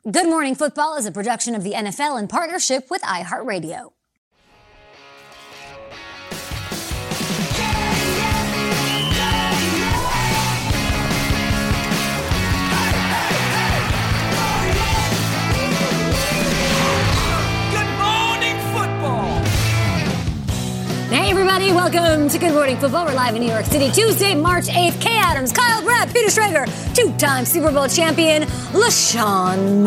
Good Morning Football is a production of the NFL in partnership with iHeartRadio. Hey everybody, welcome to Good Morning Football. We're live in New York City, Tuesday, March 8th. Kay Adams, Kyle Brett, Peter Schrager, two-time Super Bowl champion, LaShawn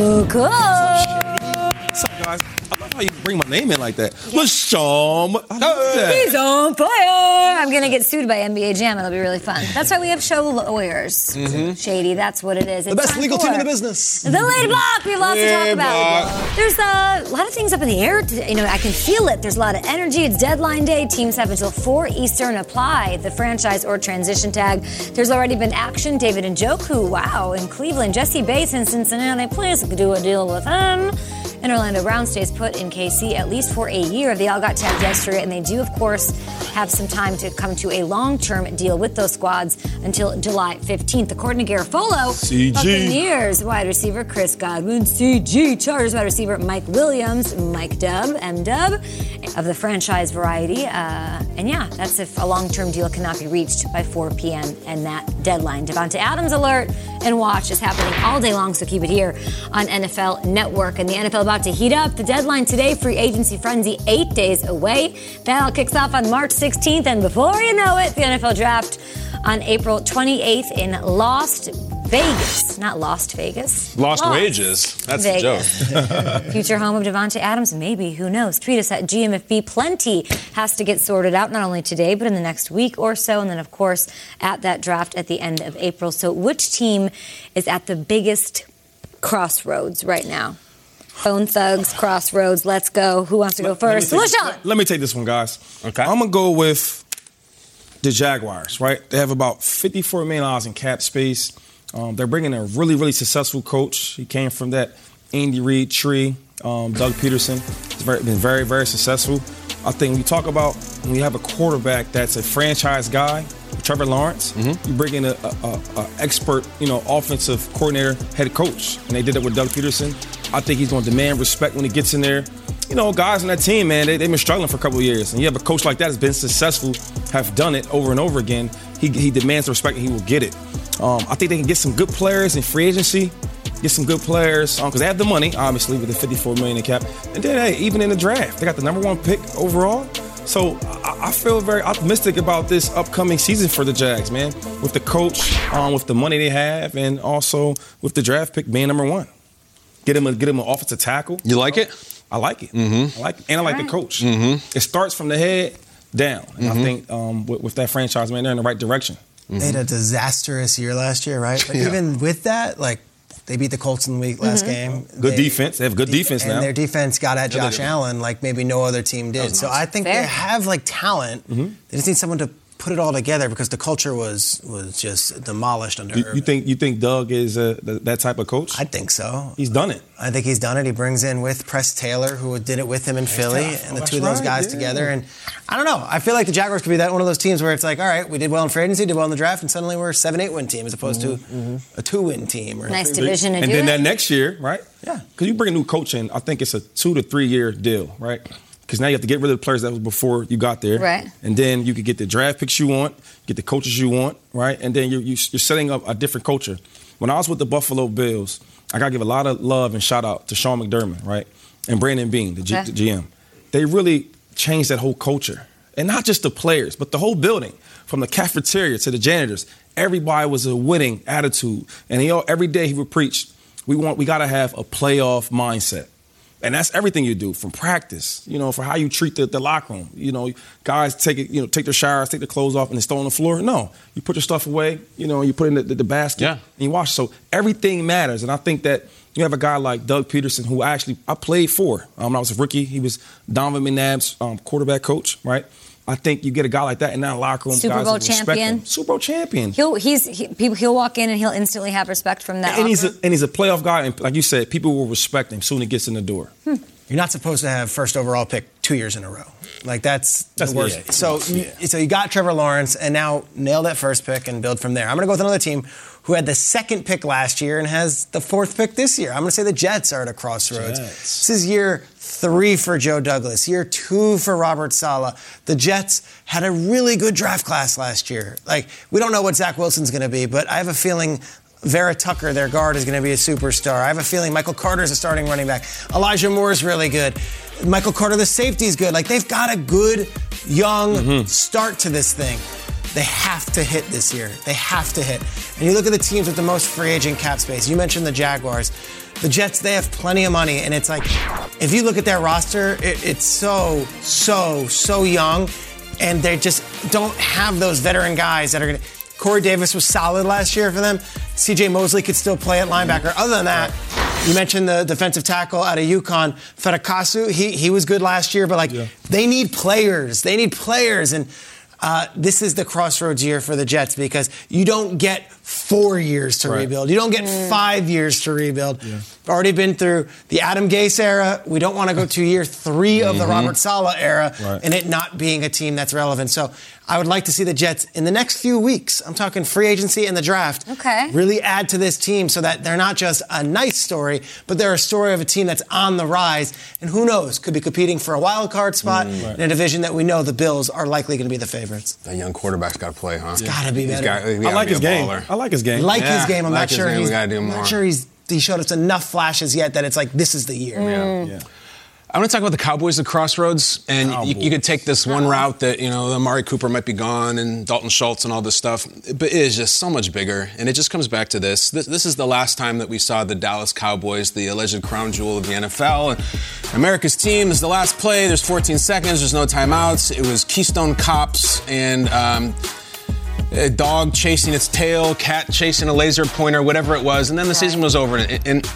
McCoy. What's up, guys? I love how you bring my name in like that. LaShawn McCoy. He's on fire. I'm going to get sued by NBA Jam. It'll be really fun. That's why we have show lawyers. Mm-hmm. Shady, that's what it is. The best legal team in the business. The Lady Block. We have lots to talk about. There's a lot of things up in the air. I can feel it. There's a lot of energy. It's deadline day. Teams have until 4 Eastern apply the franchise or transition tag. There's already been action. David Njoku, wow, in Cleveland. Jesse Bates in Cincinnati. Please do a deal with him. And Orlando Brown stays put in KC at least for a year. They all got tagged yesterday, and they do, of course, have some time to come to a long-term deal with those squads until July 15th. According to Garofolo, Buccaneers wide receiver Chris Godwin, CG, Chargers wide receiver Mike Williams, Mike Dub, M-Dub, of the franchise variety. And yeah, that's if a long-term deal cannot be reached by 4 p.m. and that deadline. Davante Adams alert and watch is happening all day long, so keep it here on NFL Network. And the NFL about to heat up. The deadline today, free agency frenzy, 8 days away. That all kicks off on March 16th, and before you know it, the NFL draft on April 28th in Las Vegas. Not Lost Vegas. Lost Wages. That's Vegas. The joke. Future home of Davante Adams, maybe. Who knows? Tweet us at GMFB. Plenty has to get sorted out, not only today, but in the next week or so. And then, of course, at that draft at the end of April. So which team is at the biggest crossroads right now? Bone Thugs, Crossroads, let's go. Who wants to go first? Let me take this one, guys. Okay. I'm going to go with the Jaguars, right? They have about $54 million in cap space. They're bringing a really, really successful coach. He came from that Andy Reid tree, Doug Peterson. He's been very, very successful. I think when you talk about when you have a quarterback that's a franchise guy, Trevor Lawrence, you bring in an expert, offensive coordinator, head coach, and they did it with Doug Peterson. I think he's going to demand respect when he gets in there. Guys on that team, man, they've been struggling for a couple of years, and you have a coach like that that's been successful, have done it over and over again. He demands respect, and he will get it. I think they can get some good players in free agency, get some good players because they have the money, obviously, with the $54 million in cap. And then, hey, even in the draft, they got the number 1 pick overall. So I feel very optimistic about this upcoming season for the Jags, man, with the coach, with the money they have, and also with the draft pick being number 1. Get him an offensive tackle. You like it? I like it. Mm-hmm. I like it. And I like the coach. Mm-hmm. It starts from the head down. And I think with that franchise, man, they're in the right direction. They had a disastrous year last year, right? But even with that, they beat the Colts in the last game. Good defense. They have good defense now. And their defense got at Josh Allen like maybe no other team did. So I think they have talent. They just need someone to put it all together because the culture was just demolished under Urban. You think Doug is that type of coach? I think so. He's done it. I think he's done it. He brings in with Press Taylor, who did it with him in Philly, and the two of those guys together. And I don't know. I feel like the Jaguars could be one of those teams where it's like, all right, we did well in free agency, did well in the draft, and suddenly we're a 7-8 win team as opposed to a 2-win team. Or nice division to do it. And then that next year, right? Yeah. Because you bring a new coach in, I think it's a 2 to 3 year deal, right? Because now you have to get rid of the players that was before you got there. Right. And then you could get the draft picks you want, get the coaches you want, right? And then you're setting up a different culture. When I was with the Buffalo Bills, I got to give a lot of love and shout out to Sean McDermott, right? And Brandon Beane, the GM. They really changed that whole culture. And not just the players, but the whole building. From the cafeteria to the janitors, everybody was a winning attitude. And every day he would preach, we got to have a playoff mindset. And that's everything you do, from practice, for how you treat the locker room. Guys take their showers, take their clothes off, and they throw on the floor. No, you put your stuff away, you put it in the basket, and you wash it. So everything matters. And I think that you have a guy like Doug Peterson, who I played for. When I was a rookie, he was Donovan McNabb's quarterback coach, right? I think you get a guy like that in that locker room. Super Bowl champion. Super Bowl champion. He'll walk in and he'll instantly have respect from that. And he's a playoff guy, and like you said, people will respect him soon as he gets in the door. You're not supposed to have first overall pick 2 years in a row. Like that's the worst. Yeah. So you got Trevor Lawrence and now nail that first pick and build from there. I'm going to go with another team who had the second pick last year and has the fourth pick this year. I'm going to say the Jets are at a crossroads. This is year 3 for Joe Douglas, year 2 for Robert Saleh. The Jets had a really good draft class last year. Like, we don't know what Zach Wilson's going to be, but I have a feeling Vera Tucker, their guard, is going to be a superstar. I have a feeling Michael Carter's a starting running back. Elijah Moore's really good. Michael Carter, the safety's good. Like, they've got a good, young start to this thing. They have to hit this year. They have to hit. And you look at the teams with the most free agent cap space. You mentioned the Jaguars. The Jets, they have plenty of money. And it's like, if you look at their roster, it's so young. And they just don't have those veteran guys that are going to... Corey Davis was solid last year for them. C.J. Mosley could still play at linebacker. Other than that, you mentioned the defensive tackle out of UConn, Fedakasu. He was good last year, but they need players. They need players. And this is the crossroads year for the Jets because you don't get 4 years to rebuild. You don't get 5 years to rebuild. Already been through the Adam Gase era. We don't want to go to year 3 of the Robert Saleh era and it not being a team that's relevant. So I would like to see the Jets in the next few weeks, I'm talking free agency and the draft, really add to this team so that they're not just a nice story, but they're a story of a team that's on the rise. And who knows, could be competing for a wild card spot in a division that we know the Bills are likely going to be the favorites. That young quarterback's got to play, huh? It's got to be better. I like his game. I like his game. I'm not sure he showed us enough flashes yet that it's like, this is the year. I want to talk about the Cowboys, the crossroads, and you could take this one route that, Amari Cooper might be gone and Dalton Schultz and all this stuff, but it is just so much bigger, and it just comes back to this. This is the last time that we saw the Dallas Cowboys, the alleged crown jewel of the NFL, and America's team. This is the last play. There's 14 seconds. There's no timeouts. It was Keystone Cops and a dog chasing its tail, cat chasing a laser pointer, whatever it was, and then the season was over. And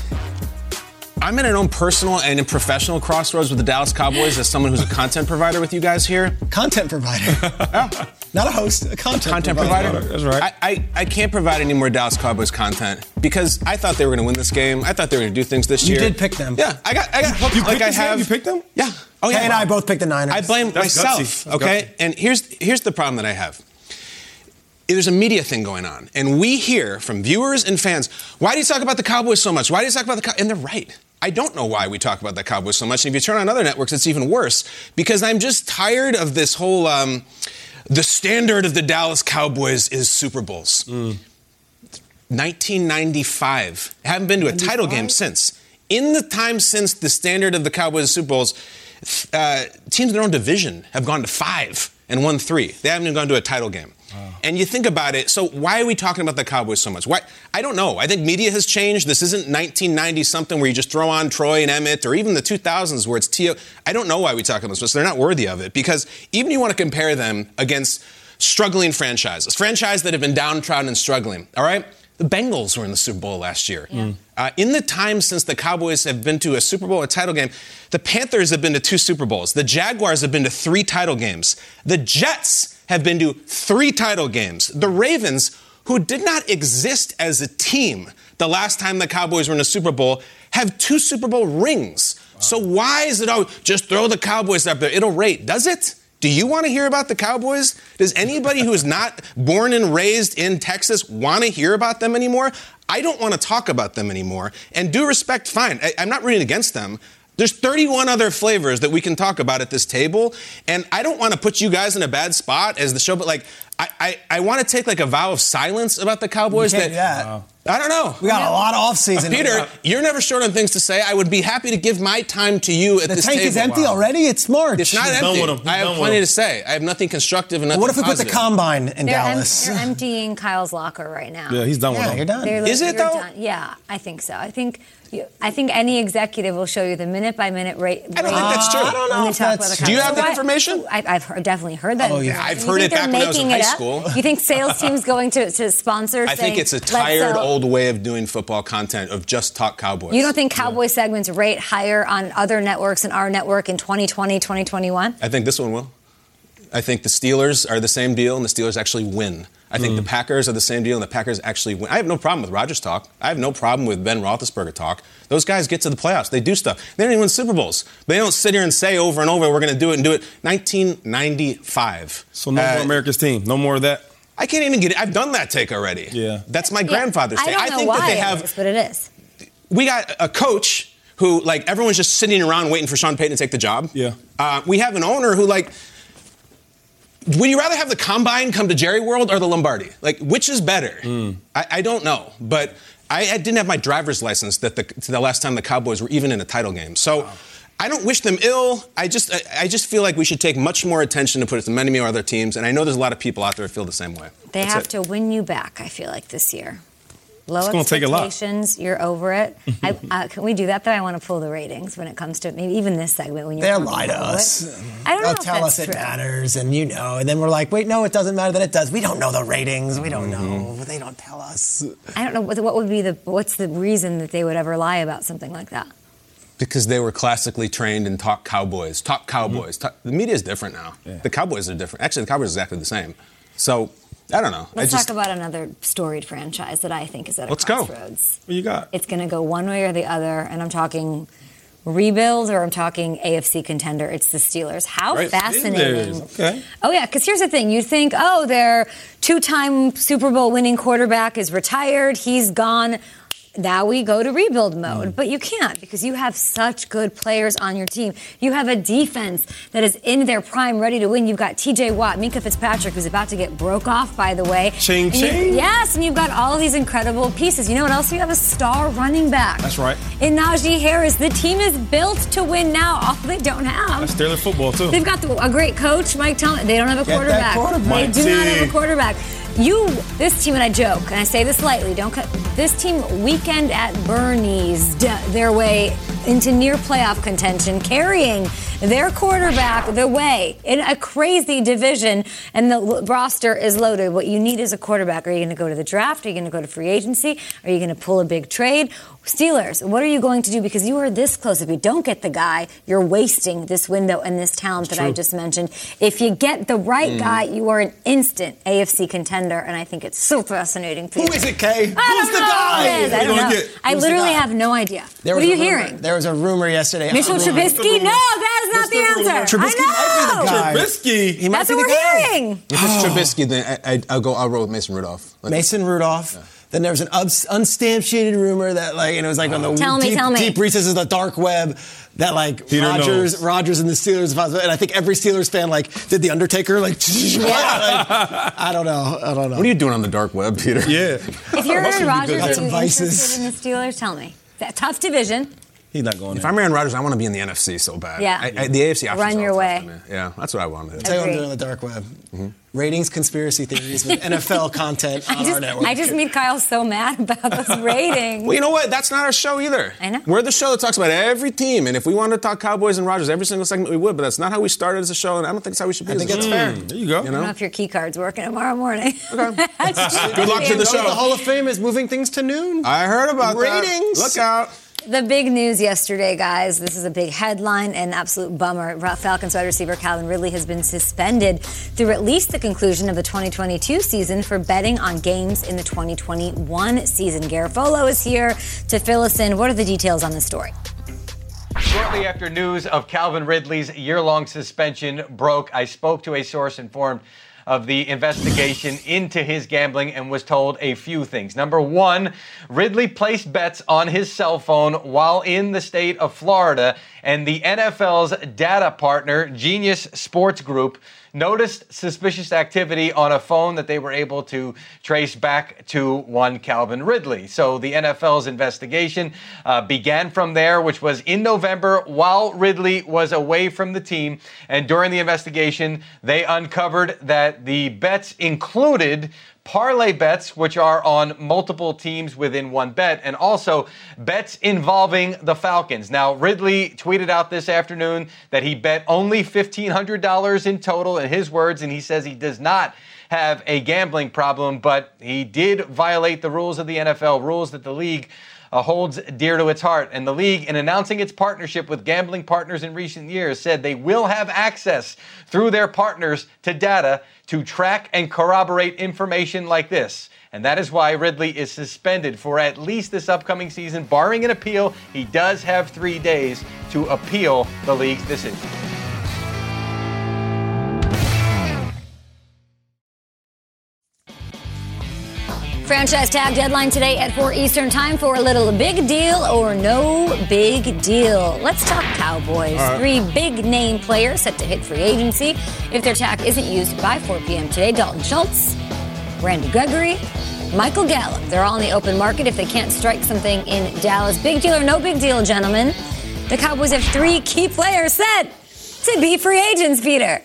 I'm in an own personal and in professional crossroads with the Dallas Cowboys as someone who's a content provider with you guys here. Content provider. Not a host, a content provider. That's right. I can't provide any more Dallas Cowboys content because I thought they were going to win this game. I thought they were going to do things this year. You did pick them. Yeah, I got hooked. You picked them? Yeah. Oh yeah. Kay and I both picked the Niners. I blame myself. Okay. And here's the problem that I have. There's a media thing going on, and we hear from viewers and fans, why do you talk about the Cowboys so much? Why do you talk about the Cowboys? And they're right. I don't know why we talk about the Cowboys so much. And if you turn on other networks, it's even worse because I'm just tired of this whole, the standard of the Dallas Cowboys is Super Bowls. 1995. I haven't been to a title game since. In the time since the standard of the Cowboys is Super Bowls, teams in their own division have gone to 5 and won 3. They haven't even gone to a title game. And you think about it, so why are we talking about the Cowboys so much? Why? I don't know. I think media has changed. This isn't 1990-something where you just throw on Troy and Emmett, or even the 2000s where it's T.O. I don't know why we talk about this, but they're not worthy of it. Because even if you want to compare them against struggling franchises, franchises that have been downtrodden and struggling, all right? The Bengals were in the Super Bowl last year. In the time since the Cowboys have been to a Super Bowl or title game, the Panthers have been to 2 Super Bowls. The Jaguars have been to 3 title games. The Jets have been to 3 title games. The Ravens, who did not exist as a team the last time the Cowboys were in a Super Bowl, have 2 Super Bowl rings. So why is it, just throw the Cowboys up there? It'll rate. Does it? Do you want to hear about the Cowboys? Does anybody who is not born and raised in Texas want to hear about them anymore? I don't want to talk about them anymore. And due respect, fine. I'm not rooting against them. There's 31 other flavors that we can talk about at this table, and I don't want to put you guys in a bad spot as the show, but I want to take a vow of silence about the Cowboys. You can't do that. I don't know. We got a lot of off-season. Peter, you're never short on things to say. I would be happy to give my time to you at this table. The tank is empty already? It's March. It's not empty. I have plenty to say. I have nothing constructive and nothing What if we positive. put the combine in Dallas? They're emptying Kyle's locker right now. Yeah, he's done with You're done. Is it, though? Done. Yeah, I think so. I think any executive will show you the minute-by-minute rate. I don't think that's true. I don't know if that's true. Do you have that information? I've definitely heard that. Oh, yeah. I've heard it back when I was in high school. You think sales teams going to sponsor? I think it's a tired old way of doing football content of just talk Cowboys. You don't think Cowboy segments rate higher on other networks and our network in 2020, 2021? I think this one will. I think the Steelers are the same deal, and the Steelers actually win. I think the Packers are the same deal, and the Packers actually win. I have no problem with Rodgers talk. I have no problem with Ben Roethlisberger talk. Those guys get to the playoffs. They do stuff. They don't even win Super Bowls. But they don't sit here and say over and over, we're going to do it and do it. 1995. So no more America's team. No more of that? I can't even get it. I've done that take already. Yeah. That's my grandfather's take. I don't know think why that they have, it is, but it is. We got a coach who, like, everyone's just sitting around waiting for Sean Payton to take the job. Yeah. We have an owner who, like, would you rather have the Combine come to Jerry World or the Lombardi? Like, which is better? I don't know. But I didn't have my driver's license the last time the Cowboys were even in a title game. So I don't wish them ill. I just feel like we should take much more attention to put it to many more other teams. And I know there's a lot of people out there who feel the same way. They have to win you back, I feel like, this year. Low It's gonna take a lot. expectations, you're over it. Can we do that, though? I want to pull the ratings when it comes to maybe even this segment. When you're They'll lie to us. I don't know They'll if tell that's us it true. matters, and and then we're like, wait, no, it doesn't matter that it does. We don't know the ratings. We don't know. They don't tell us. I don't know what would be what's the reason that they would ever lie about something like that. Because they were classically trained in top Cowboys. The media is different now. Yeah. The Cowboys are different. Actually, the Cowboys are exactly the same. So, I don't know. Let's talk about another storied franchise that I think is at a Let's go. crossroads. What you got? It's going to go one way or the other, and I'm talking rebuild or I'm talking AFC contender. It's the Steelers. How Right. fascinating. Steelers. Okay. Oh, yeah, because here's the thing. You think, their two-time Super Bowl winning quarterback is retired. He's gone. Now we go to rebuild mode. But you can't because you have such good players on your team. You have a defense that is in their prime, ready to win. You've got T.J. Watt, Minkah Fitzpatrick, who's about to get broke off, by the way. Ching, And you- ching. Yes, and you've got all of these incredible pieces. You know what else? You have a star running back. That's right. In Najee Harris. The team is built to win now. All they don't have. That's Steelers football, too. They've got a great coach, Mike Tomlin. They don't have a Get that quarterback. They do not have a quarterback. This team, and I joke, and I say this lightly, this team weekend at Bernie's their way into near playoff contention, carrying their quarterback the way in a crazy division, and the roster is loaded. What you need is a quarterback. Are you going to go to the draft? Are you going to go to free agency? Are you going to pull a big trade? Steelers, what are you going to do? Because you are this close. If you don't get the guy, you're wasting this window and this talent that I just mentioned. If you get the right guy, you are an instant AFC contender, and I think it's so fascinating. Who is it, Kay? Who's the guy? I don't know. I literally have no idea. What are you hearing? There was a rumor yesterday. Mitchell Trubisky? No, that is not the answer. Trubisky might be the guy. Trubisky. He might That's be what the we're guy. hearing. If it's Trubisky, then I'll roll with Mason Rudolph. Mason Rudolph. Then there was an unsubstantiated rumor that, and it was on the Tell me. deep recesses of the dark web that, Rodgers and the Steelers, and I think every Steelers fan, did the Undertaker, I don't know. What are you doing on the dark web, Peter? Yeah. If you're Aaron Rodgers, Got are some you vices. interested in the Steelers? Tell me. That tough division. He's not going If there. I'm Aaron Rodgers, I want to be in the NFC so bad. Yeah. The AFC options Run are your tough way. for me. Yeah, that's what I want to do. Tell you what I'm Agree. doing on the dark web. Ratings, conspiracy theories with NFL content on our network. I just made Kyle so mad about those ratings. Well, you know what? That's not our show either. I know. We're the show that talks about every team, and if we wanted to talk Cowboys and Rodgers every single segment, we would, but that's not how we started as a show, and I don't think that's how we should be I as think a that's show. fair. There you go. I don't know if your key card's working tomorrow morning. Good luck to the show. The Hall of Fame is moving things to noon. I heard about Ratings. that. Look out. The big news yesterday, guys, this is a big headline, an absolute bummer. Falcons wide receiver Calvin Ridley has been suspended through at least the conclusion of the 2022 season for betting on games in the 2021 season. Garofolo is here to fill us in. What are the details on this story? Shortly after news of Calvin Ridley's year-long suspension broke, I spoke to a source informed of the investigation into his gambling and was told a few things. Number one, Ridley placed bets on his cell phone while in the state of Florida, and the NFL's data partner, Genius Sports Group, noticed suspicious activity on a phone that they were able to trace back to one Calvin Ridley. So the NFL's investigation began from there, which was in November while Ridley was away from the team. And during the investigation, they uncovered that the bets included parlay bets, which are on multiple teams within one bet, and also bets involving the Falcons. Now, Ridley tweeted out this afternoon that he bet only $1,500 in total, in his words, and he says he does not have a gambling problem, but he did violate the rules of the NFL, rules that the league holds dear to its heart. And the league, in announcing its partnership with gambling partners in recent years, said they will have access through their partners to data to track and corroborate information like this. And that is why Ridley is suspended for at least this upcoming season. Barring an appeal, he does have 3 days to appeal the league's decision. Franchise tag deadline today at 4 Eastern time for a little big deal or no big deal. Let's talk Cowboys. Right. 3 big name players set to hit free agency if their tag isn't used by 4 p.m. today. Dalton Schultz, Randy Gregory, Michael Gallup. They're all in the open market if they can't strike something in Dallas. Big deal or no big deal, gentlemen? The Cowboys have 3 key players set to be free agents, Peter.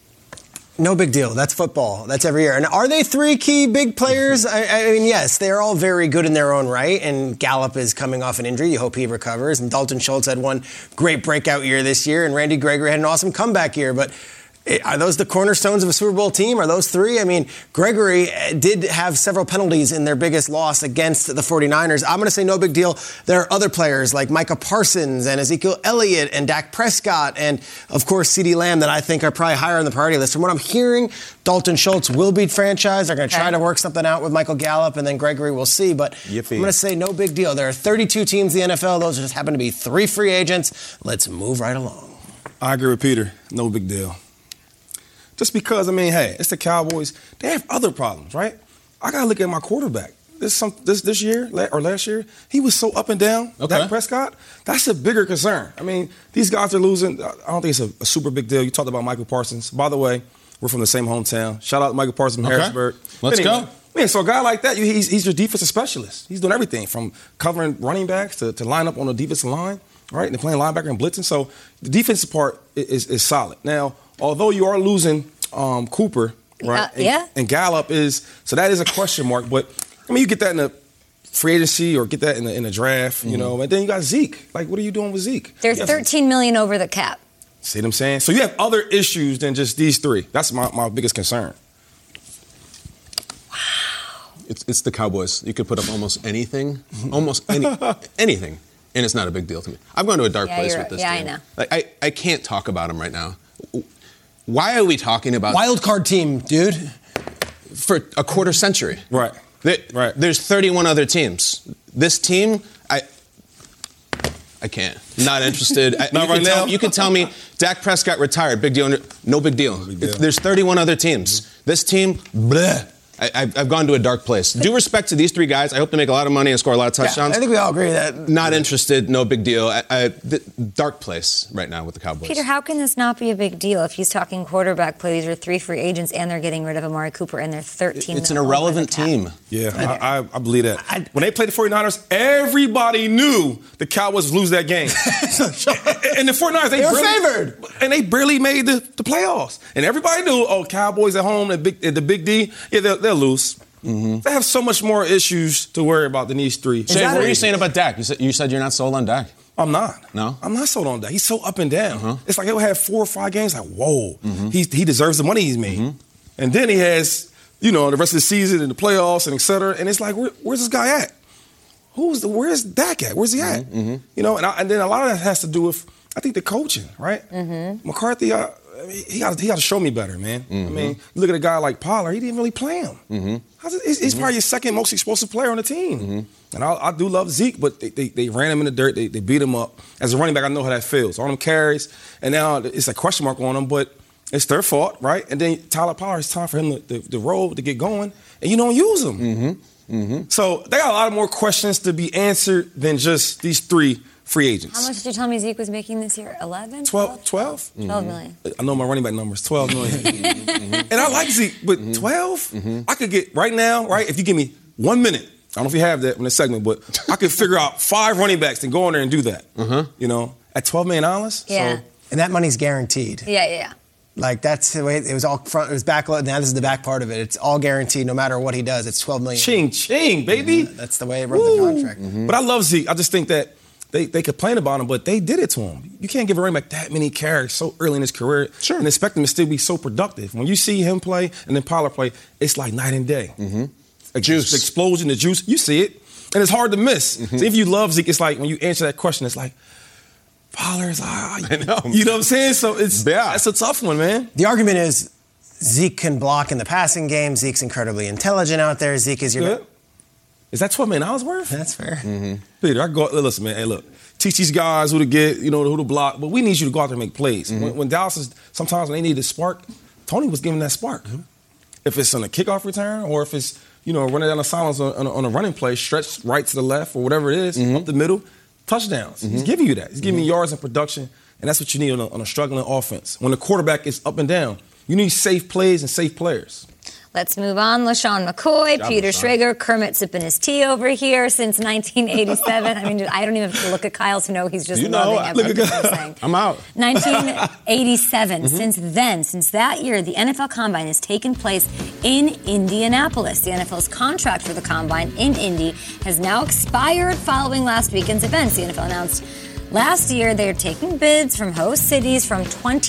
No big deal. That's football. That's every year. And are they 3 key big players? I mean, yes, they are all very good in their own right. And Gallup is coming off an injury. You hope he recovers. And Dalton Schultz had one great breakout year this year. And Randy Gregory had an awesome comeback year. But are those the cornerstones of a Super Bowl team? Are those 3? I mean, Gregory did have several penalties in their biggest loss against the 49ers. I'm going to say no big deal. There are other players like Micah Parsons and Ezekiel Elliott and Dak Prescott and, of course, CeeDee Lamb that I think are probably higher on the priority list. From what I'm hearing, Dalton Schultz will be franchised. They're going to try to work something out with Michael Gallup, and then Gregory we'll see. But I'm going to say no big deal. There are 32 teams in the NFL. Those just happen to be 3 free agents. Let's move right along. I agree with Peter. No big deal. Just because, I mean, hey, it's the Cowboys. They have other problems, right? I got to look at my quarterback. This year or last year, he was so up and down. Okay. Dak Prescott, that's a bigger concern. I mean, these guys are losing. I don't think it's a super big deal. You talked about Michael Parsons. By the way, we're from the same hometown. Shout out to Michael Parsons from Harrisburg. Let's go. Man, so a guy like that, he's your defensive specialist. He's doing everything from covering running backs to line up on the defensive line, right? And playing linebacker and blitzing. So the defensive part is solid. Now, although you are losing Cooper, right? And Gallup so that is a question mark. But, I mean, you get that in the free agency or get that in the draft, you know. And then you got Zeke. Like, what are you doing with Zeke? They're $13 million over the cap. See what I'm saying? So you have other issues than just these 3. That's my biggest concern. Wow. It's the Cowboys. You could put up almost anything, anything. And it's not a big deal to me. I'm going to a dark place with this team. I know. Like, I can't talk about them right now. Why are we talking about wild card team, dude? For a quarter century. Right. There's 31 other teams. This team, I can't. Not interested. Not right now? You can tell me Dak Prescott retired. Big deal. No big deal. There's 31 other teams. This team, bleh. I've gone to a dark place. Due respect to these 3 guys, I hope they make a lot of money and score a lot of touchdowns. I think we all agree that. Not interested, no big deal. Dark place right now with the Cowboys. Peter, how can this not be a big deal if he's talking quarterback play? These are 3 free agents and they're getting rid of Amari Cooper and they're 13 It's an irrelevant team. Yeah, I believe that. When they played the 49ers, everybody knew the Cowboys would lose that game. And the 49ers, they were favored. And they barely made the playoffs. And everybody knew, Cowboys at home, the Big D, they'll lose. Mm-hmm. They have so much more issues to worry about than these 3. Shane, what are you saying about Dak? You said you're not sold on Dak. I'm not. No? I'm not sold on Dak. He's so up and down. Uh-huh. It's like he'll have 4 or 5 games like, whoa, he deserves the money he's made. Mm-hmm. And then he has, the rest of the season and the playoffs and et cetera. And it's like, where's this guy at? Where's Dak at? Where's he at? Mm-hmm. And then a lot of that has to do with, I think, the coaching, right? Mm-hmm. McCarthy, he got to show me better, man. Mm-hmm. I mean, you look at a guy like Pollard, he didn't really play him. Mm-hmm. He's probably your second most explosive player on the team. Mm-hmm. And I do love Zeke, but they ran him in the dirt. They beat him up. As a running back, I know how that feels. All them carries, and now it's a question mark on him, but it's their fault, right? And then Tyler Pollard, it's time for him to roll, to get going, and you don't use him. Mm-hmm. Mm-hmm. So they got a lot more questions to be answered than just these 3 free agents. How much did you tell me Zeke was making this year? 11? 12? 12 million. I know my running back number is 12 million. And I like Zeke, but 12? I could get, right now, right, if you give me 1 minute, I don't know if you have that in this segment, but I could figure out 5 running backs and go in there and do that. At $12 million? Yeah. So, and that money's guaranteed. Yeah. Like, that's the way it was all front, it was back, now this is the back part of it. It's all guaranteed no matter what he does. It's $12 million. Ching, baby. That's the way it wrote the contract. But I love Zeke. I just think that they complain about him, but they did it to him. You can't give a running back that many carries so early in his career and expect him to still be so productive. When you see him play and then Pollard play, it's like night and day. The explosion, the juice, you see it. And it's hard to miss. So if you love Zeke, it's like when you answer that question, it's like, Pollard's, I know. You know what I'm saying? So that's a tough one, man. The argument is Zeke can block in the passing game. Zeke's incredibly intelligent out there. Zeke is your... Is that $12 million worth? That's fair. Peter, listen, man. Hey, look. Teach these guys who to get, who to block. But we need you to go out there and make plays. When Dallas sometimes when they need a spark, Tony was giving that spark. If it's on a kickoff return or if it's, running down the sidelines on a running play, stretch right to the left or whatever it is, up the middle, touchdowns. He's giving you that. He's giving you yards and production, and that's what you need on a struggling offense. When the quarterback is up and down, you need safe plays and safe players. Let's move on. LaShawn McCoy, Peter Schrager, Kermit sipping his tea over here since 1987. I mean, I don't even have to look at Kyle to know he's just loving everything I'm saying. I'm out. 1987. Since that year, the NFL Combine has taken place in Indianapolis. The NFL's contract for the Combine in Indy has now expired following last weekend's events. The NFL announced last year, they're taking bids from host cities from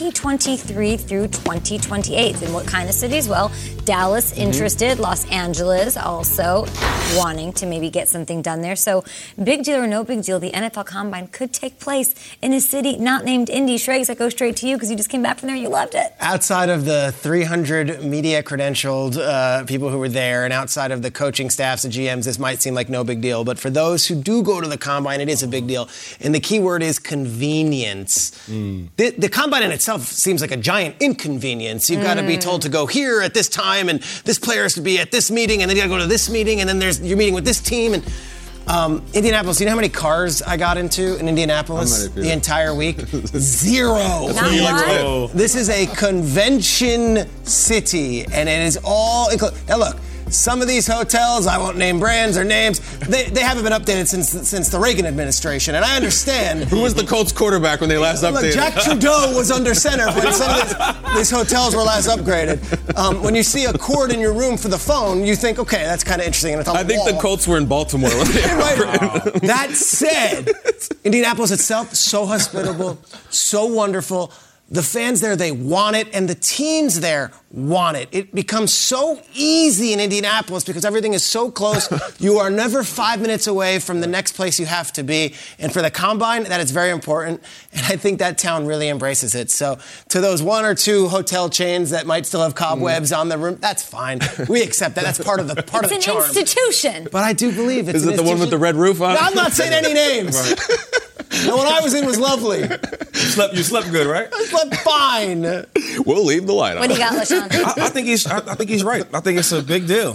2023 through 2028. And what kind of cities? Well, Dallas interested, Los Angeles also wanting to maybe get something done there. So big deal or no big deal, the NFL Combine could take place in a city not named Indy. Shregs, I go straight to you because you just came back from there. You loved it. Outside of the 300 media credentialed people who were there and outside of the coaching staffs and GMs, this might seem like no big deal. But for those who do go to the Combine, it is a big deal. And the key word is convenience. The Combine in itself seems like a giant inconvenience. You've got to be told to go here at this time, and this player has to be at this meeting, and then you got to go to this meeting, and then you're meeting with this team. And Indianapolis, you know how many cars I got into in Indianapolis the entire week? 0. This is a convention city, and it is all included. Now look, some of these hotels, I won't name brands or names, they haven't been updated since the Reagan administration, and I understand. Who was the Colts quarterback when they last updated? Look, Jack Trudeau was under center when some of these hotels were last upgraded. When you see a cord in your room for the phone, you think, okay, that's kind of interesting. And it's on I think the Colts were in Baltimore when they That said, Indianapolis itself, so hospitable, so wonderful. The fans there, they want it, and the teams there want it. It becomes so easy in Indianapolis because everything is so close. You are never 5 minutes away from the next place you have to be. And for the Combine, that is very important, and I think that town really embraces it. So to those 1 or 2 hotel chains that might still have cobwebs on the room, that's fine. We accept that. That's part of the charm. It's an institution. But I do believe it's Is it the one with the red roof on? No, I'm not saying any names. The one I was in was lovely. You slept good, right? I slept fine. We'll leave the light on. What do you got, LaShawn? I think he's right. I think it's a big deal.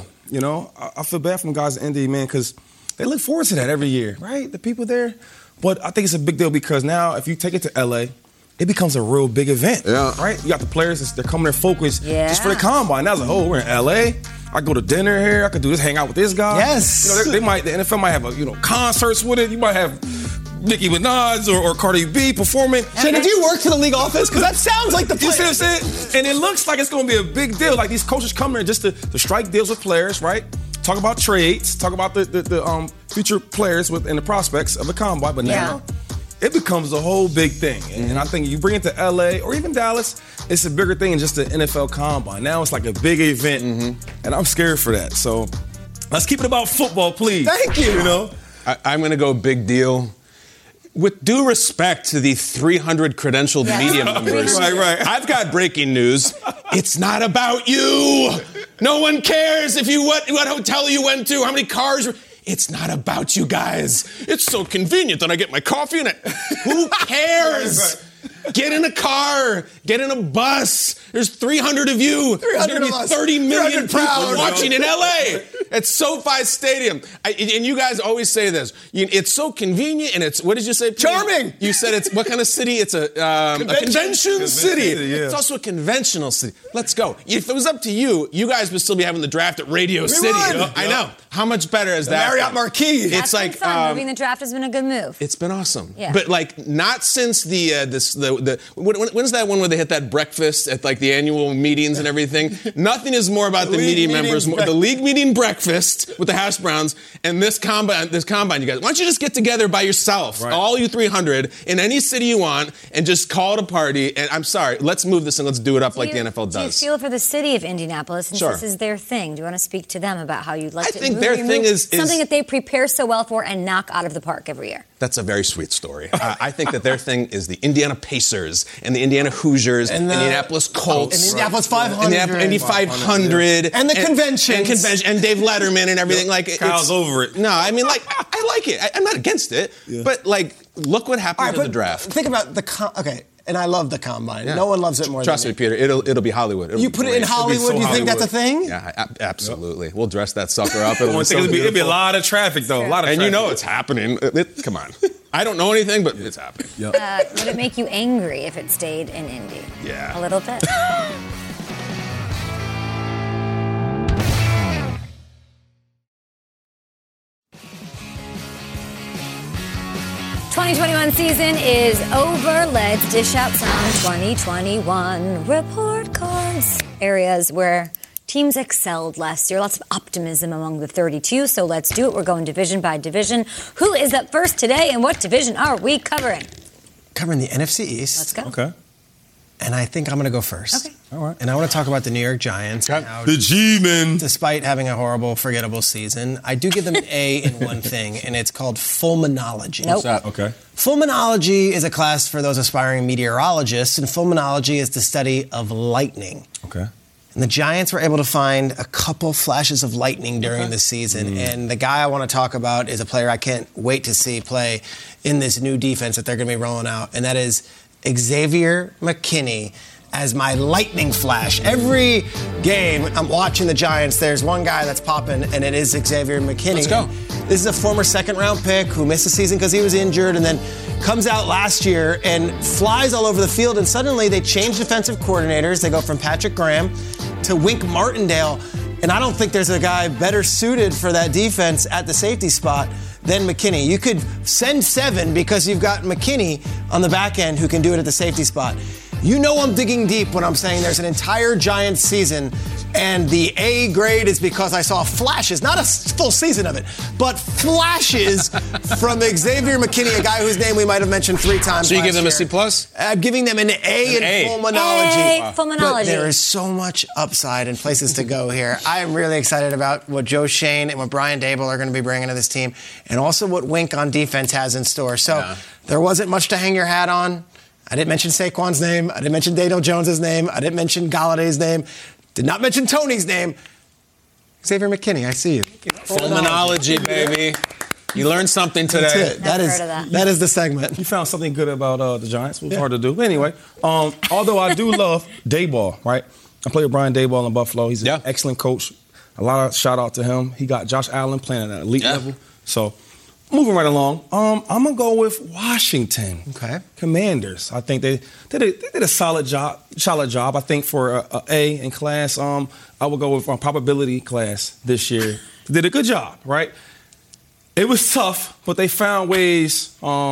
I feel bad for the guys in Indy, man, because they look forward to that every year, right? The people there. But I think it's a big deal because now if you take it to L.A., it becomes a real big event, right? You got the players, they're coming there focused just for the Combine. Now it's like, we're in L.A., I go to dinner here, I could do this, hang out with this guy. Yes. The NFL might have concerts with it. You might have Nicki Minaj or Cardi B performing. Shannon, do you work for the league office? Because that sounds like the You see what I'm saying? And it looks like it's going to be a big deal. Like these coaches come there just to strike deals with players, right? Talk about trades, talk about the future players and the prospects of the Combine. But now it becomes a whole big thing. And I think you bring it to L.A. or even Dallas, it's a bigger thing than just the NFL Combine. Now it's like a big event, and I'm scared for that. So let's keep it about football, please. Thank you. I'm going to go big deal. With due respect to the 300 credentialed media members, I've got breaking news. It's not about you. No one cares if what hotel you went to, how many cars. It's not about you guys. It's so convenient that I get my coffee in it. Who cares? Get in a car. Get in a bus. There's 300 of you. There's going to be 30 million people watching in L.A. at SoFi Stadium. And you guys always say this. It's so convenient, and it's, what did you say? Charming. You said it's, what kind of city? It's a convention city. It's also a conventional city. Let's go. If it was up to you, you guys would still be having the draft at Radio City. I know. How much better is that? Marriott Marquis. That's been fun. Moving the draft has been a good move. It's been awesome. Yeah. But not since when is that one where they they hit that breakfast at like the annual meetings and everything. Nothing is more about the media members, the league meeting breakfast with the hash browns and this combine, you guys. Why don't you just get together by yourself, all you 300, in any city you want, and just call it a party? And I'm sorry, let's move this and let's do it up like the NFL does. Do you feel for the city of Indianapolis, since this is their thing? Do you want to speak to them about how you'd like to think their thing is something that they prepare so well for and knock out of the park every year? That's a very sweet story. I think that their thing is the Indiana Pacers and the Indiana Hoosiers and the Indianapolis Colts. And the Indianapolis 500. And Indy 500. And the conventions. And Dave Letterman and everything. Like, Kyle's over it. No, I mean, like, I like it. I'm not against it. Yeah. But, like, look what happened to the draft. Think about okay. And I love the combine. Yeah. No one loves it more Trust than me, Peter. It'll be Hollywood. You put it in Hollywood. You think that's a thing? Yeah, absolutely. We'll dress that sucker up. It'll be a lot of traffic, though. A lot of traffic. And you know it's happening. Come on. I don't know anything, but it's happening. Yep. Would it make you angry if it stayed in Indy? Yeah. A little bit. 2021 season is over. Let's dish out some 2021 report cards. Areas where teams excelled last year. Lots of optimism among the 32. So let's do it. We're going division by division. Who is up first today, and what division are we covering? Covering the NFC East. Let's go. Okay. And I think I'm going to go first. Okay. All right. And I want to talk about the New York Giants. The G-Men. Despite having a horrible, forgettable season, I do give them an A in one thing, and it's called fulminology. Nope. Okay. Fulminology is a class for those aspiring meteorologists, and fulminology is the study of lightning. Okay. And the Giants were able to find a couple flashes of lightning during the season. And the guy I want to talk about is a player I can't wait to see play in this new defense that they're going to be rolling out, and that is Xavier McKinney as my lightning flash. Every game I'm watching the Giants, there's one guy that's popping, and it is Xavier McKinney. Let's go. This is a former second-round pick who missed the season because he was injured and then comes out last year and flies all over the field, and suddenly they change defensive coordinators. They go from Patrick Graham to Wink Martindale, and I don't think there's a guy better suited for that defense at the safety spot than McKinney. You could send 7 because you've got McKinney on the back end who can do it at the safety spot. You know I'm digging deep when I'm saying there's an entire Giants season, and the A grade is because I saw flashes, not a full season of it, but flashes from Xavier McKinney, a guy whose name we might have mentioned 3 times. So you give them year. a C+? I'm giving them an A in fulminology. Wow. Fulminology. But there is so much upside and places to go here. I am really excited about what Joe Shane and what Brian Dable are going to be bringing to this team, and also what Wink on defense has in store. So there wasn't much to hang your hat on. I didn't mention Saquon's name. I didn't mention Daniel Jones' name. I didn't mention Galladay's name. Did not mention Tony's name. Xavier McKinney, I see you. Fulminology, baby. You learned something today. That's it. That is the segment. You found something good about the Giants. It was hard to do. But anyway, although I do love Daboll, right? I played with Brian Daboll in Buffalo. He's an excellent coach. A lot of shout out to him. He got Josh Allen playing at an elite level. So moving right along, I'm going to go with Washington Commanders. I think they did a solid job. I think for A in class, I would go with probability class this year. They did a good job, right? It was tough, but they found ways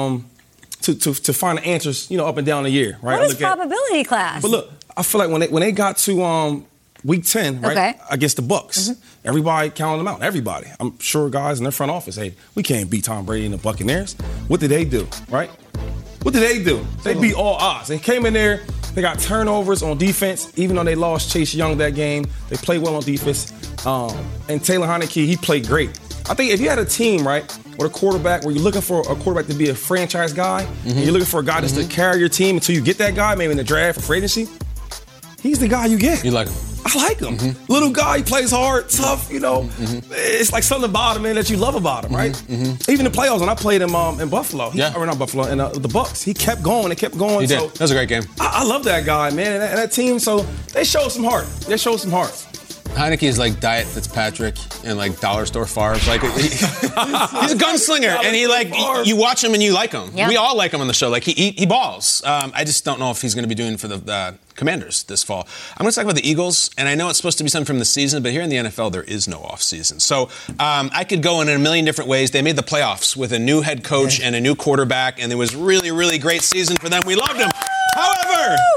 to find the answers, up and down the year, right? What is probability class? But look, I feel like when they got to Week 10, right, against the Bucs, everybody counted them out. Everybody. I'm sure guys in their front office, hey, we can't beat Tom Brady and the Buccaneers. What did they do, right? What did they do? They beat all odds. They came in there, they got turnovers on defense, even though they lost Chase Young that game. They played well on defense. And Taylor Heineke, he played great. I think if you had a team, right, with a quarterback where you're looking for a quarterback to be a franchise guy, and you're looking for a guy just to carry your team until you get that guy, maybe in the draft or free agency, he's the guy you get. You like him? I like him. Little guy, he plays hard, tough, It's like something about him, man, that you love about him, right? Even the playoffs, when I played him in Buffalo. Or not Buffalo, in the Bucs. He kept going and kept going. He did. That was a great game. I love that guy, man, and that team. So they showed some heart. Heineke is like Diet Fitzpatrick and like dollar store Favre. Like he's a gunslinger, and you watch him and you like him. Yeah. We all like him on the show. Like he balls. I just don't know if he's going to be doing for the Commanders this fall. I'm going to talk about the Eagles, and I know it's supposed to be something from the season, but here in the NFL there is no off season. So I could go in a million different ways. They made the playoffs with a new head coach and a new quarterback, and it was really, really great season for them. We loved them. However,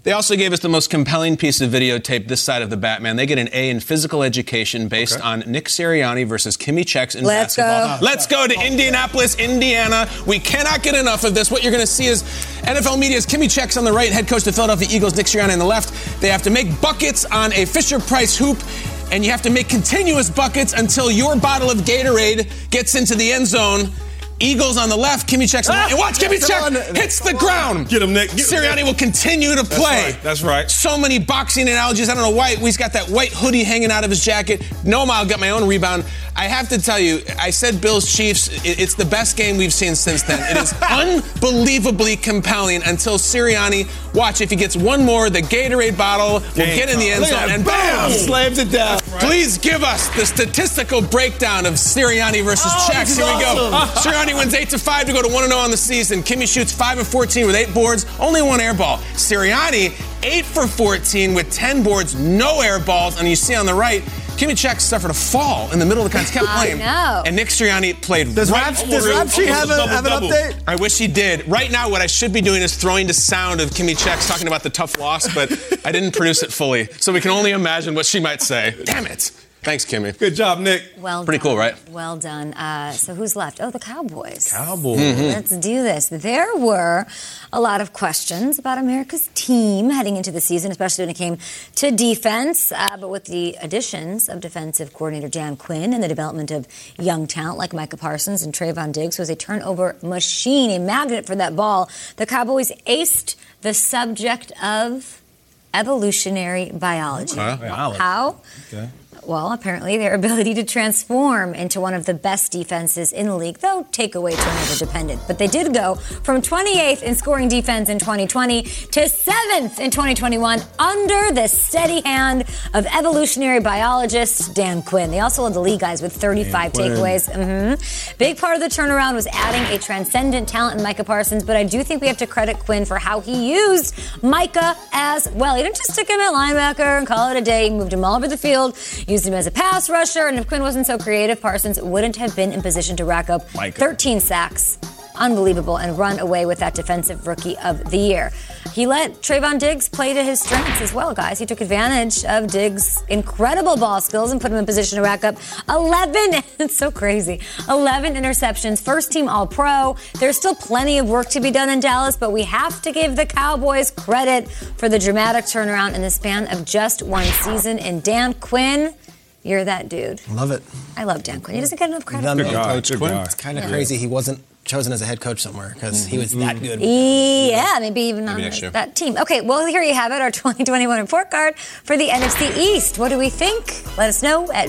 They also gave us the most compelling piece of videotape this side of the Batman. They get an A in physical education based on Nick Sirianni versus Kimmy Chex in basketball. Let's go to Indianapolis, Indiana. We cannot get enough of this. What you're going to see is NFL media's Kimmy Chex on the right, head coach of the Philadelphia Eagles, Nick Sirianni on the left. They have to make buckets on a Fisher-Price hoop, and you have to make continuous buckets until your bottle of Gatorade gets into the end zone. Eagles on the left, Kimmy Chex on the right. And watch, Kimmy Chex hits the ground. Get him, Nick. Sirianni will continue to play. That's right. So many boxing analogies. I don't know why he's got that white hoodie hanging out of his jacket. No, I'll get my own rebound. I have to tell you, I said Bills Chiefs. It's the best game we've seen since then. It is unbelievably compelling until Sirianni, watch, if he gets one more, the Gatorade bottle will get in the end zone and bam! Slams it down. Right. Please give us the statistical breakdown of Sirianni versus Chex. Here we go. Sirianni wins 8-5 to go to 1-0 on the season. Kimmy shoots 5 of 14 with 8 boards, only 1 air ball. Sirianni 8 for 14 with 10 boards, no air balls. And you see on the right, Kimmy Chex suffered a fall in the middle of the kept playing. And Nick Sirianni played Does Rap Sheet have an update? I wish he did. Right now, what I should be doing is throwing the sound of Kimmy Chex talking about the tough loss, but I didn't produce it fully. So we can only imagine what she might say. Damn it. Thanks, Kimmy. Good job, Nick. Well Pretty done. cool, right? Well done. So who's left? Oh, the Cowboys. Cowboys. Let's do this. There were a lot of questions about America's team heading into the season, especially when it came to defense. But with the additions of defensive coordinator Dan Quinn and the development of young talent like Micah Parsons and Trayvon Diggs, who was a turnover machine, a magnet for that ball, the Cowboys aced the subject of evolutionary biology. How? Okay. Well, apparently their ability to transform into one of the best defenses in the league, though takeaway turnover dependent. But they did go from 28th in scoring defense in 2020 to 7th in 2021 under the steady hand of evolutionary biologist Dan Quinn. They also led the league, guys, with 35 takeaways. Big part of the turnaround was adding a transcendent talent in Micah Parsons, but I do think we have to credit Quinn for how he used Micah as well. He didn't just stick him at linebacker and call it a day. He moved him all over the field, used him as a pass rusher, and if Quinn wasn't so creative, Parsons wouldn't have been in position to rack up 13 sacks. Unbelievable, and run away with that defensive rookie of the year. He let Trayvon Diggs play to his strengths as well, guys. He took advantage of Diggs' incredible ball skills and put him in position to rack up 11, it's so crazy, 11 interceptions, first team All-Pro. There's still plenty of work to be done in Dallas, but we have to give the Cowboys credit for the dramatic turnaround in the span of just one season. And Dan Quinn, you're that dude. Love it. I love Dan Quinn. He doesn't get enough credit. It's kind of crazy he wasn't chosen as a head coach somewhere because he was that good. Yeah, maybe even on that team. Okay, well, here you have it, our 2021 report card for the NFC East. What do we think? Let us know at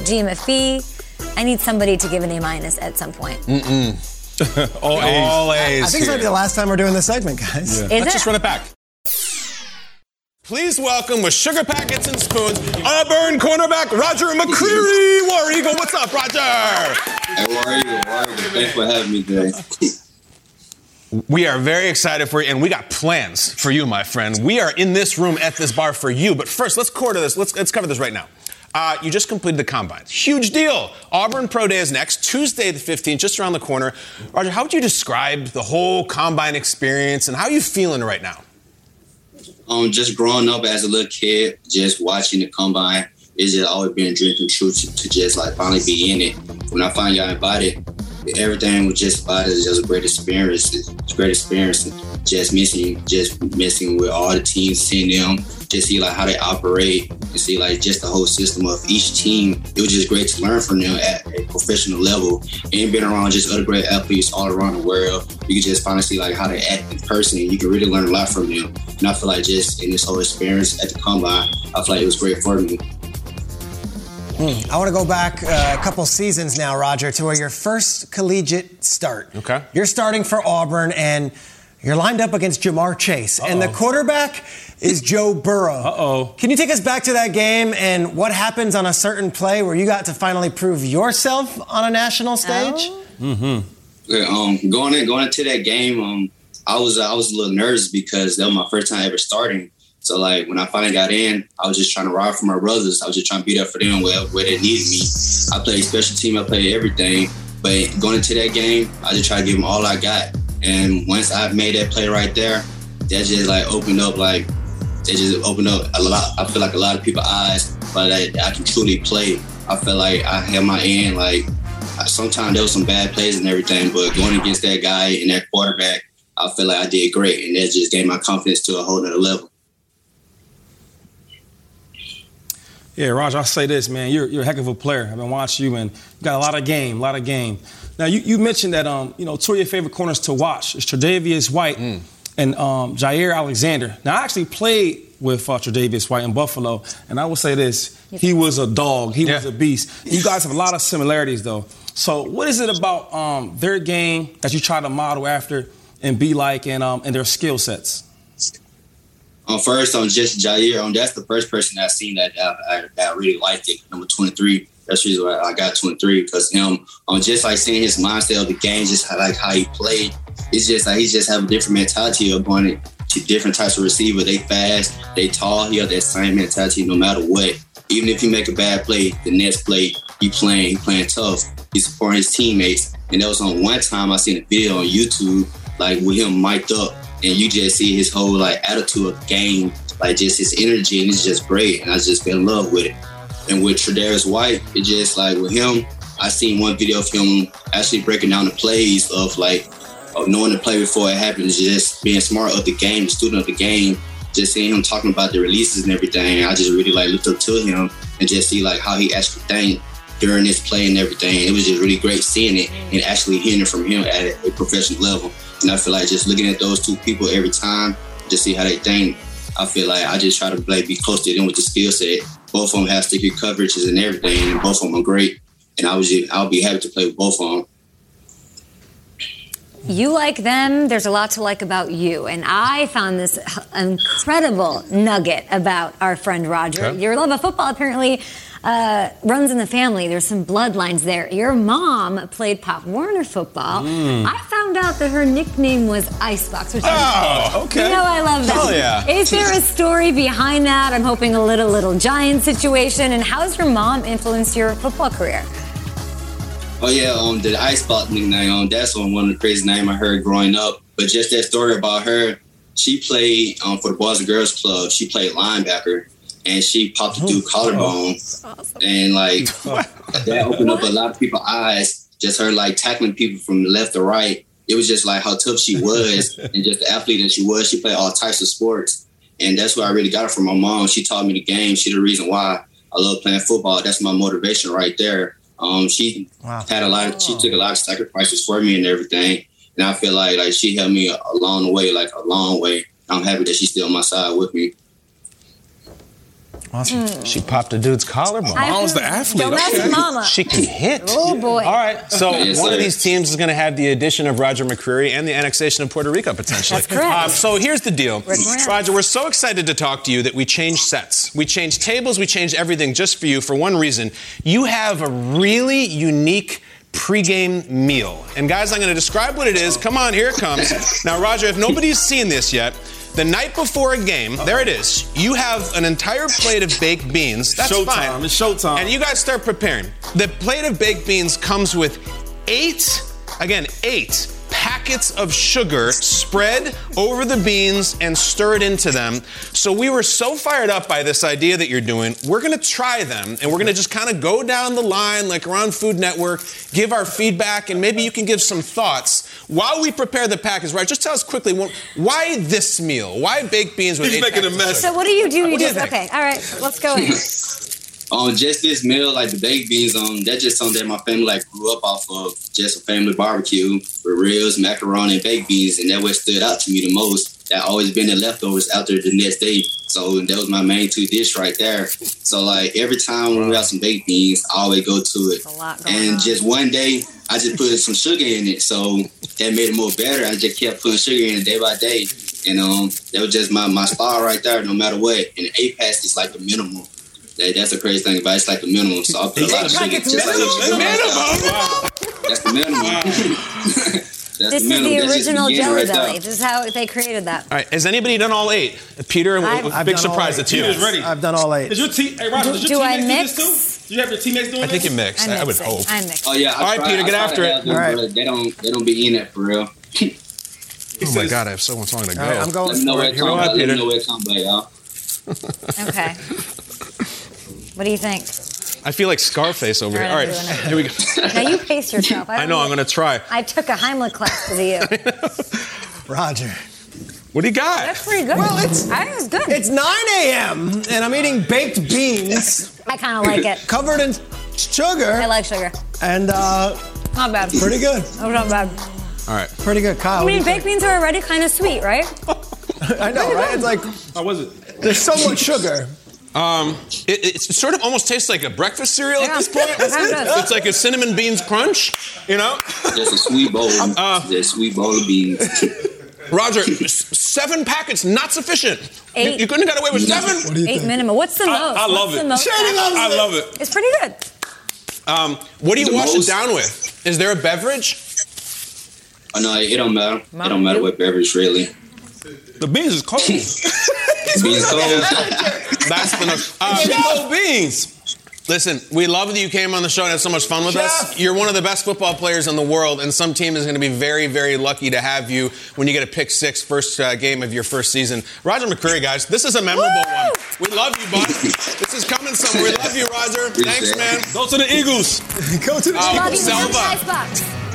GMFB. I need somebody to give an A- at some point. All A's. I think this might be the last time we're doing this segment, guys. Yeah. Let's just run it back. Please welcome with sugar packets and spoons, Auburn cornerback Roger McCreary. War Eagle, what's up, Roger? Hey, War Eagle. Thanks for having me today. We are very excited for you, and we got plans for you, my friend. We are in this room at this bar for you. But first, let's cover this right now. You just completed the combine. Huge deal. Auburn Pro Day is next, Tuesday the 15th, just around the corner. Roger, how would you describe the whole combine experience, and how are you feeling right now? Just growing up as a little kid, just watching the combine, it's just always been a dream come true to just like finally be in it. When I finally got invited, everything was just about it. It was just a great experience. It's a great experience. Just missing with all the teams, seeing them, just see like how they operate and see like just the whole system of each team. It was just great to learn from them at a professional level and being around just other great athletes all around the world. You can just finally see like how they act in person, and you can really learn a lot from them. And I feel like just in this whole experience at the combine, I feel like it was great for me. I want to go back a couple seasons now, Roger, to where your first collegiate start. Okay. You're starting for Auburn, and you're lined up against Jamar Chase. And the quarterback is Joe Burrow. Can you take us back to that game and what happens on a certain play where you got to finally prove yourself on a national stage? Okay, going into that game, I was a little nervous because that was my first time ever starting. So, like, when I finally got in, I was just trying to ride for my brothers. I was just trying to be there for them where they needed me. I played special team. I played everything. But going into that game, I just tried to give them all I got. And once I made that play right there, that just, like, opened up, like, They just opened up a lot. I feel like a lot of people's eyes, but I can truly play. I feel like I had my end. Like sometimes there was some bad plays and everything, but going against that guy and that quarterback, I feel like I did great, and that just gave my confidence to a whole nother level. Yeah, Roger, I'll say this, man. You're a heck of a player. I've been watching you, and you got a lot of game. Now, you mentioned that, two of your favorite corners to watch is Tre'Davious White and Jair Alexander. Now, I actually played with Tre'Davious White in Buffalo, and I will say this. He was a dog. He was a beast. You guys have a lot of similarities, though. So what is it about their game that you try to model after and be like in their skill sets? First, on just Jair, that's the first person I've seen that I really liked it. Number 23. That's the reason why I got 23, because him, just like seeing his mindset of the game, just like how he played, it's just like he just have a different mentality of going to different types of receiver. They fast, they tall. He have that same mentality no matter what. Even if you make a bad play, the next play he playing tough. He's supporting his teammates. And that was on one time I seen a video on YouTube, like with him mic'd up. And you just see his whole attitude of the game, just his energy, and it's just great. And I just fell in love with it. And with Tre'Davious White, it's just with him, I seen one video of him actually breaking down the plays of knowing the play before it happens, just being smart of the game, the student of the game, just seeing him talking about the releases and everything. I just really looked up to him and just see how he actually think during this play and everything. It was just really great seeing it and actually hearing it from him at a professional level. And I feel like just looking at those two people every time, just see how they think, I feel like I just try to be close to them with the skill set. Both of them have sticky coverages and everything, and both of them are great. And I'll be happy to play with both of them. You like them. There's a lot to like about you. And I found this incredible nugget about our friend Roger. Okay. Your love of football apparently runs in the family. There's some bloodlines there. Your mom played Pop Warner football. I found out that her nickname was Icebox. Which okay. You know I love that. Hell yeah. Is there a story behind that? I'm hoping a little giant situation. And how's your mom influenced your football career? Oh yeah, the Icebox nickname, that's one of the crazy names I heard growing up. But just that story about her, she played for the Boys and Girls Club. She played linebacker, and she popped a dude collarbone. Awesome. And that opened up a lot of people's eyes. Just her tackling people from left to right. It was just how tough she was, and just the athlete that she was. She played all types of sports, and that's where I really got it from my mom. She taught me the game. She's the reason why I love playing football. That's my motivation right there. She had she took a lot of sacrifices for me and everything. And I feel like she helped me along the way, a long way. I'm happy that she's still on my side with me. Awesome. She popped a dude's collarbone. Mom's the athlete. Don't mess with mama. She can hit. Oh, boy. All right, so Yes, one of sir. these teams is going to have the addition of Roger McCreary and the annexation of Puerto Rico, potentially. That's correct. So here's the deal. Rick Morales. Roger, we're so excited to talk to you that we changed sets. We changed tables. We changed everything just for you for one reason. You have a really unique pregame meal. And guys, I'm going to describe what it is. Come on, here it comes. Now, Roger, if nobody's seen this yet, the night before a game, there it is. You have an entire plate of baked beans. That's Showtime. fine. It's showtime. And you guys start preparing. The plate of baked beans comes with 8 packets of sugar spread over the beans and stirred into them. So we were so fired up by this idea that you're doing. We're going to try them, and we're going to just kind of go down the line like we're on Food Network, give our feedback, and maybe you can give some thoughts while we prepare the package. Right? Just tell us quickly, why this meal? Why baked beans with He's 8 making packets a mess. of So sugar? what do you do? What do you think? Okay, all right, let's go in. Just this meal, the baked beans, that's just something that my family grew up off of. Just a family barbecue with ribs, macaroni, and baked beans, and that what stood out to me the most. That always been the leftovers after the next day. So that was my main 2 dish right there. So every time when we have some baked beans, I always go to it. A lot going And on. just one day, I just put some sugar in it, so that made it more better. I just kept putting sugar in it day by day, and that was just my style right there, no matter what. And 8 packs is the minimum. That's the crazy thing about it. It's the minimum. So I put a lot of sugar. Just That's the minimum. This is the original Jelly Belly. This is how they created that. All right, has anybody done all 8? Peter, I've big done all surprise 8. it's you. Peter's ready. I've done all 8. Hey, Roger, does your Do I teammates do mix? this too? Do you have your teammates doing I think this? you mixed. I would hope. I'm mixing. Oh yeah. All right, Peter, get after it. All right. right. They don't be in it for real. Oh my God, I have so much longer to go. All right, I'm going Let me know for where it. it Here we comes go. by. Let Peter. me know where it comes by, y'all. Okay. What do you think? I feel like Scarface over here. All right, here we go. Now you pace yourself. I know, I'm going to try. I took a Heimlich class because of you. Roger. What do you got? That's pretty good. Well, I think it's good. It's 9 a.m. and I'm eating baked beans I kind of like it. covered in sugar. I like sugar. And Not bad. pretty good. Oh, not bad. All right. Pretty good, Kyle. I mean, baked beans are already kind of sweet, right? I know, right? It's like How was it? there's so much sugar. It sort of almost tastes like a breakfast cereal at this point. It kinda does. It's like a cinnamon beans crunch, you know? Just a sweet bowl. Just a sweet bowl of beans. Roger, 7 packets, not sufficient. 8. You couldn't have got away with 7? What do you 8 think? minimum. What's the most? I love What's it. the most? Shady loves I love it. It's pretty good. What do you The wash most- it down with? Is there a beverage? Oh, no, it don't matter. It don't matter what beverage, really. The beans is cold. Beans cold. That's the Cold beans. Listen, we love that you came on the show and had so much fun with us. Jeff. You're one of the best football players in the world, and some team is going to be very, very lucky to have you when you get a pick 6 first game of your first season. Roger McCreary, guys, this is a memorable one. We love you, bud. This is coming somewhere. We love you, Roger. Thanks, man. Go to the Eagles. Go to the Love you. Selva. Icebox.